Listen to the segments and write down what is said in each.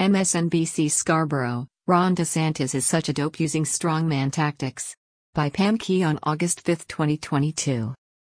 MSNBC Scarborough, Ron DeSantis is such a dope using strongman tactics. By Pam Key on August 5, 2022.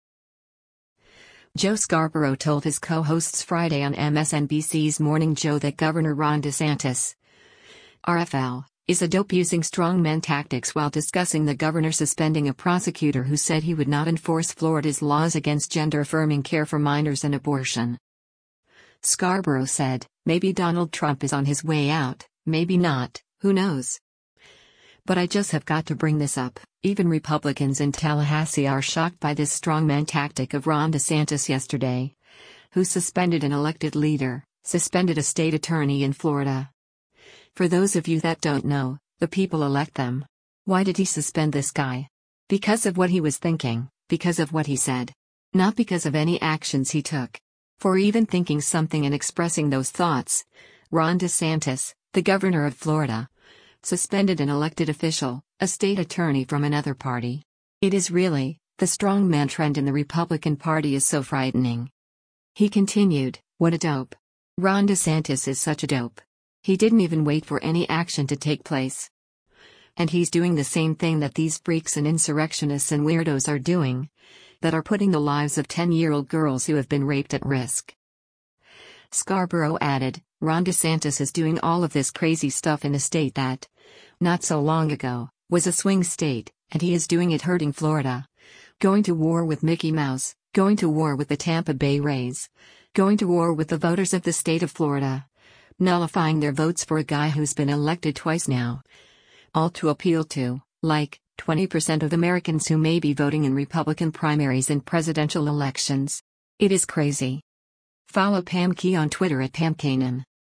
Joe Scarborough told his co-hosts Friday on MSNBC's Morning Joe that Governor Ron DeSantis, RFL, is a dope using strongman tactics while discussing the governor suspending a prosecutor who said he would not enforce Florida's laws against gender-affirming care for minors and abortion. Scarborough said, "Maybe Donald Trump is on his way out, maybe not, who knows? But I just have got to bring this up. Even Republicans in Tallahassee are shocked by this strongman tactic of Ron DeSantis yesterday, who suspended an elected leader, suspended a state attorney in Florida. For those of you that don't know, the people elect them. Why did he suspend this guy? Because of what he was thinking, because of what he said. Not because of any actions he took. For even thinking something and expressing those thoughts, Ron DeSantis, the governor of Florida, suspended an elected official, a state attorney from another party. It is really, the strongman trend in the Republican Party is so frightening." He continued, "What a dope. Ron DeSantis is such a dope. He didn't even wait for any action to take place. And he's doing the same thing that these freaks and insurrectionists and weirdos are doing, that are putting the lives of 10-year-old girls who have been raped at risk." Scarborough added, "Ron DeSantis is doing all of this crazy stuff in a state that, not so long ago, was a swing state, and he is doing it hurting Florida. Going to war with Mickey Mouse, going to war with the Tampa Bay Rays, going to war with the voters of the state of Florida, nullifying their votes for a guy who's been elected twice now. All to appeal to, like, 20% of Americans who may be voting in Republican primaries and presidential elections. It is crazy." Follow Pam Key on Twitter at PamKanan.